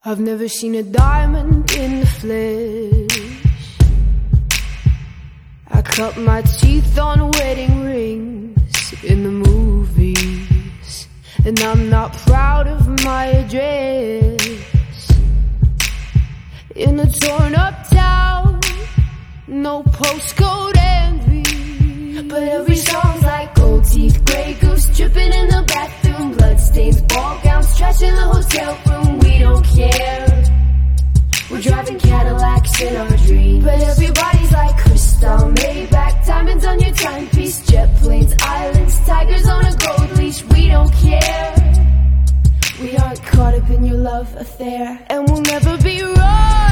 I've never seen a diamond in the flesh. I cut my teeth on wedding rings in the movies, and I'm not proud of my address. In a torn up town, no postcode envy, but every song's like gold teeth, grey goose dripping in the bathroom, bloodstains, ball gowns, trash in the hotel room. We don't care. We're driving Cadillacs in our dreams, but everybody's like crystal, Maybach, diamonds on your timepiece, jet planes, islands, tigers on a gold leash. We don't care. We aren't caught up in your love affair, and we'll never be royal.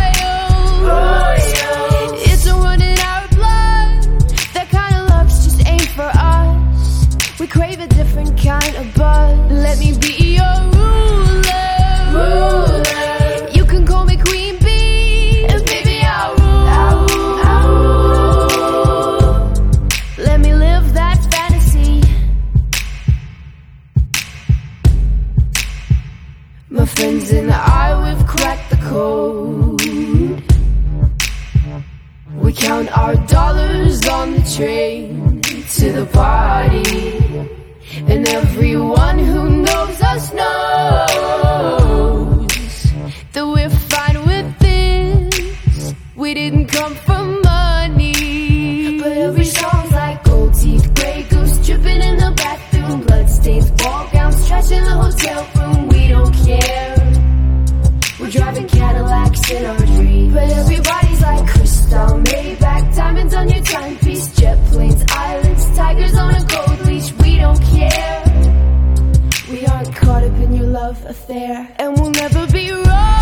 It's a run in our blood. That kind of love's just ain't for us. We crave a different kind of buzz. Let me be your ruler. You can call me Queen Bee, and baby I'll rule. Let me live that fantasy. My friends and I, we've cracked the code. We count our dollars on the train to the party, and everyone who knows us knows that we're fine with this. We didn't come for money, but every song's like gold teeth, grey goose dripping in the bathroom, bloodstains, ball gowns, trash in the hotel room. We don't care. We're driving Cadillacs in our dreams, but everybody's like crystal, Maybach, diamonds on your timepiece, jet planes, islands, tigers on a gold leash. We don't care. We aren't caught up in your love affair, and we'll never be wrong.